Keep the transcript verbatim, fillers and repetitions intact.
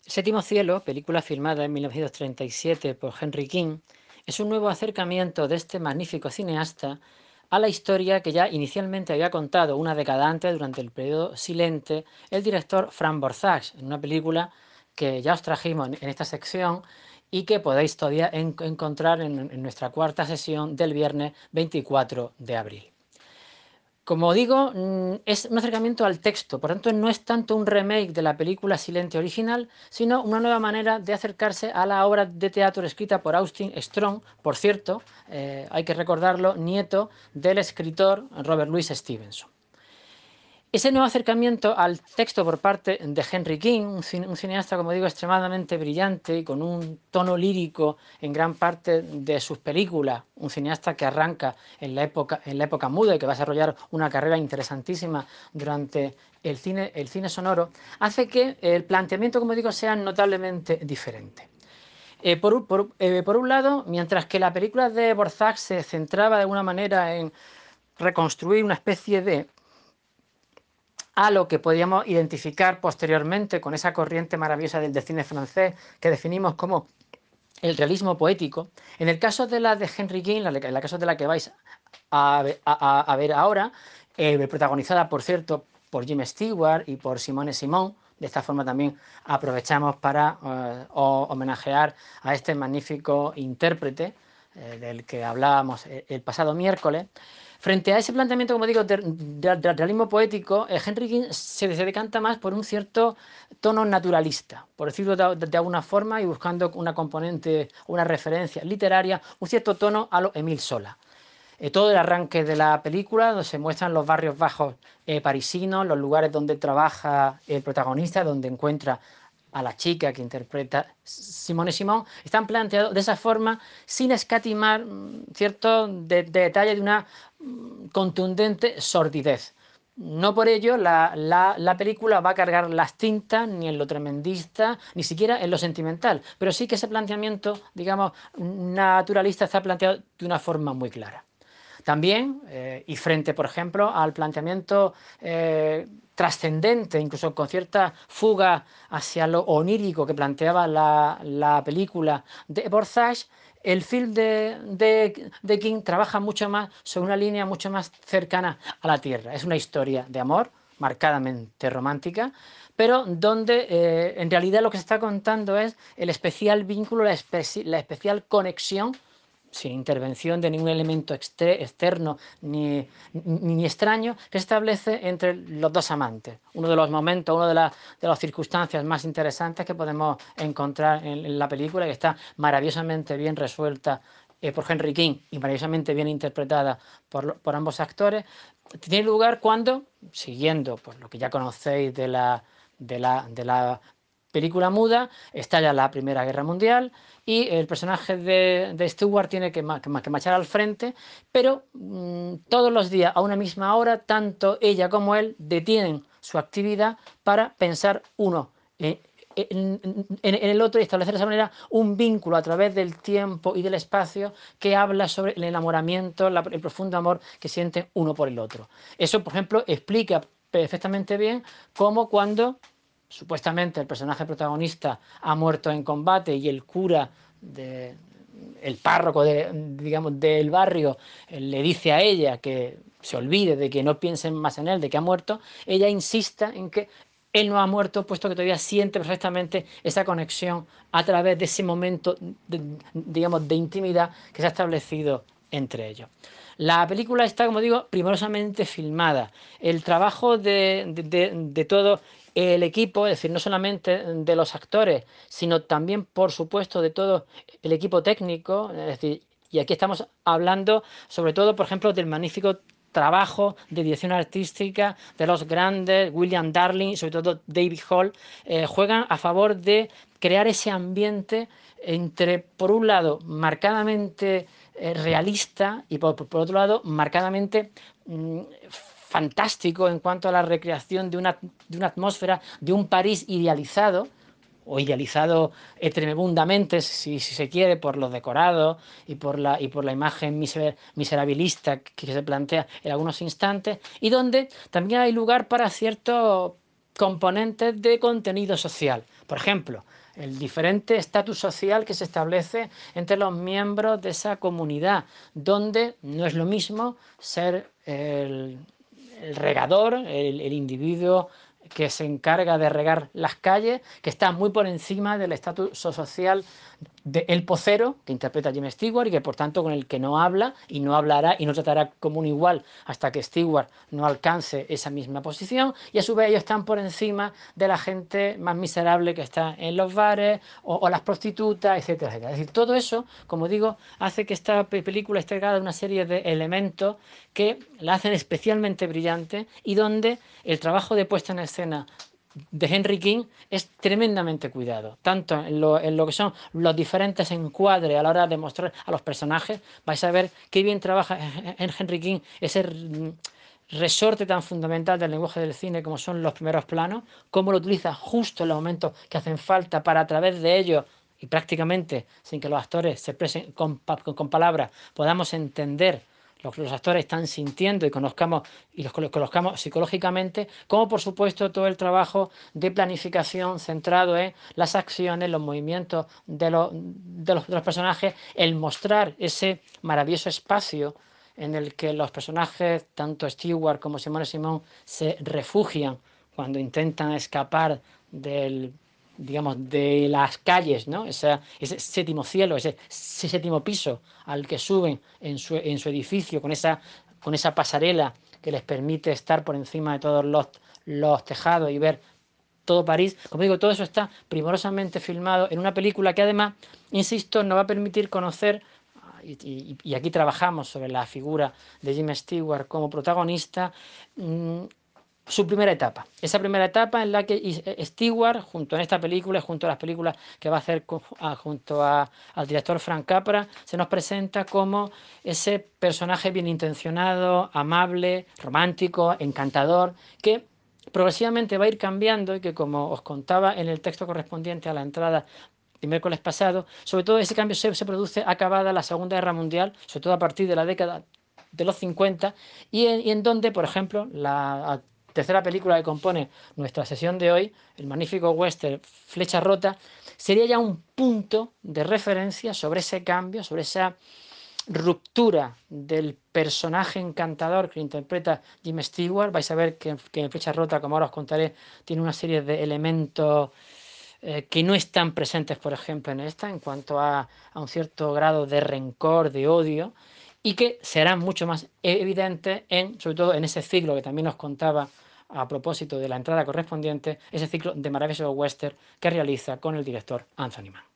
Séptimo cielo, película filmada en mil novecientos treinta y siete por Henry King, es un nuevo acercamiento de este magnífico cineasta a la historia que ya inicialmente había contado una década antes, durante el periodo silente, el director Fran Borzage, en una película que ya os trajimos en esta sección y que podéis todavía en encontrar en, en nuestra cuarta sesión del viernes veinticuatro de abril. Como digo, es un acercamiento al texto, por tanto no es tanto un remake de la película Silente original, sino una nueva manera de acercarse a la obra de teatro escrita por Austin Strong, por cierto, eh, hay que recordarlo, nieto del escritor Robert Louis Stevenson. Ese nuevo acercamiento al texto por parte de Henry King, un, cine, un cineasta, como digo, extremadamente brillante y con un tono lírico en gran parte de sus películas, un cineasta que arranca en la época, en la época muda y que va a desarrollar una carrera interesantísima durante el cine, el cine sonoro, hace que el planteamiento, como digo, sea notablemente diferente. Eh, por, por, eh, por un lado, mientras que la película de Borzage se centraba de alguna manera en reconstruir una especie de a lo que podríamos identificar posteriormente con esa corriente maravillosa del, del cine francés que definimos como el realismo poético. En el caso de la de Henry King, en el caso de la que vais a, a, a ver ahora, eh, protagonizada, por cierto, por Jim Stewart y por Simone Simon. De esta forma también aprovechamos para eh, homenajear a este magnífico intérprete eh, del que hablábamos el pasado miércoles. Frente a ese planteamiento, como digo, de, de, de realismo poético, eh, Henry King se, se, decanta más por un cierto tono naturalista, por decirlo de, de, de alguna forma, y buscando una componente, una referencia literaria, un cierto tono a lo Émile Zola. Eh, todo el arranque de la película, donde se muestran los barrios bajos eh, parisinos, los lugares donde trabaja el protagonista, donde encuentra a la chica que interpreta Simone Simon, están planteados de esa forma, sin escatimar ciertos de, de detalles de una contundente sordidez. No por ello la, la, la, película va a cargar las tintas ni en lo tremendista, ni siquiera en lo sentimental, pero sí que ese planteamiento, digamos, naturalista está planteado de una forma muy clara. También, eh, y frente, por ejemplo, al planteamiento eh, trascendente, incluso con cierta fuga hacia lo onírico que planteaba la, la película de Borzage, el film de, de, de King trabaja mucho más sobre una línea mucho más cercana a la tierra. Es una historia de amor, marcadamente romántica, pero donde eh, en realidad lo que se está contando es el especial vínculo, la, espe la especial conexión, sin intervención de ningún elemento externo ni, ni, ni extraño, que se establece entre los dos amantes. Uno de los momentos, una de, la, de las circunstancias más interesantes que podemos encontrar en, en la película, que está maravillosamente bien resuelta eh, por Henry King y maravillosamente bien interpretada por, por ambos actores, tiene lugar cuando, siguiendo pues, lo que ya conocéis de la, de la, de la película muda, estalla la Primera Guerra Mundial y el personaje de, de Stewart tiene que, que, que marchar al frente, pero mmm, todos los días a una misma hora, tanto ella como él detienen su actividad para pensar uno en, en, en, en el otro y establecer de esa manera un vínculo a través del tiempo y del espacio que habla sobre el enamoramiento, la, el profundo amor que sienten uno por el otro. Eso, por ejemplo, explica perfectamente bien cómo cuando supuestamente el personaje protagonista ha muerto en combate y el cura, de, el párroco de, digamos, del barrio le dice a ella que se olvide, de que no piensen más en él, de que ha muerto, ella insista en que él no ha muerto, puesto que todavía siente perfectamente esa conexión a través de ese momento, de, digamos, de intimidad que se ha establecido entre ellos. La película está, como digo, primorosamente filmada. El trabajo de, de, de, de todo el equipo, es decir, no solamente de los actores, sino también, por supuesto, de todo el equipo técnico, es decir, y aquí estamos hablando sobre todo, por ejemplo, del magnífico trabajo de dirección artística de los grandes, William Darling, sobre todo David Hall, eh, juegan a favor de crear ese ambiente entre, por un lado, marcadamente eh, realista y por, por, otro lado, marcadamente mmm, fantástico en cuanto a la recreación de una, de una atmósfera de un París idealizado, o idealizado eh, tremendamente, si, si, se quiere, por los decorados y por la, y por la imagen miser, miserabilista que, que se plantea en algunos instantes, y donde también hay lugar para ciertos componentes de contenido social. Por ejemplo, el diferente estatus social que se establece entre los miembros de esa comunidad, donde no es lo mismo ser el, el regador, el, el individuo que se encarga de regar las calles, que está muy por encima del estatus social de El Pocero, que interpreta a Jim Stewart y que por tanto con el que no habla y no hablará y no tratará como un igual hasta que Stewart no alcance esa misma posición, y a su vez ellos están por encima de la gente más miserable que está en los bares o, o las prostitutas, etcétera, etcétera. Es decir, todo eso, como digo, hace que esta película esté cargada de una serie de elementos que la hacen especialmente brillante y donde el trabajo de puesta en escena de Henry King es tremendamente cuidado, tanto en lo, en lo que son los diferentes encuadres a la hora de mostrar a los personajes. Vais a ver qué bien trabaja en Henry King ese resorte tan fundamental del lenguaje del cine como son los primeros planos, cómo lo utiliza justo en los momentos que hacen falta para a través de ellos y prácticamente sin que los actores se expresen con, con, con palabras podamos entender lo que los actores están sintiendo y conozcamos y los conozcamos psicológicamente, como por supuesto todo el trabajo de planificación centrado en las acciones, los movimientos de los, de los, de los personajes, el mostrar ese maravilloso espacio en el que los personajes, tanto Stewart como Simone Simón, se refugian cuando intentan escapar del, digamos, de las calles, ¿no? Esa, ese séptimo cielo, ese, ese séptimo piso al que suben en su, en su edificio con esa, con esa pasarela que les permite estar por encima de todos los, los tejados y ver todo París. Como digo, todo eso está primorosamente filmado en una película que además, insisto, nos va a permitir conocer, y, y, y aquí trabajamos sobre la figura de Jim Stewart como protagonista, mmm, su primera etapa. Esa primera etapa en la que Stewart, junto en esta película, junto a las películas que va a hacer junto a, al director Frank Capra, se nos presenta como ese personaje bien intencionado, amable, romántico, encantador, que progresivamente va a ir cambiando y que, como os contaba en el texto correspondiente a la entrada el miércoles pasado, sobre todo ese cambio se, se produce acabada la Segunda Guerra Mundial, sobre todo a partir de la década de los cincuenta, y en, y en donde, por ejemplo, la tercera película que compone nuestra sesión de hoy, el magnífico western Flecha Rota, sería ya un punto de referencia sobre ese cambio, sobre esa ruptura del personaje encantador que interpreta Jim Stewart. Vais a ver que, que en Flecha Rota, como ahora os contaré, tiene una serie de elementos eh, que no están presentes, por ejemplo, en esta, en cuanto a, a un cierto grado de rencor, de odio, y que serán mucho más evidentes en, sobre todo en ese ciclo que también os contaba a propósito de la entrada correspondiente, ese ciclo de maravilloso western que realiza con el director Anthony Mann.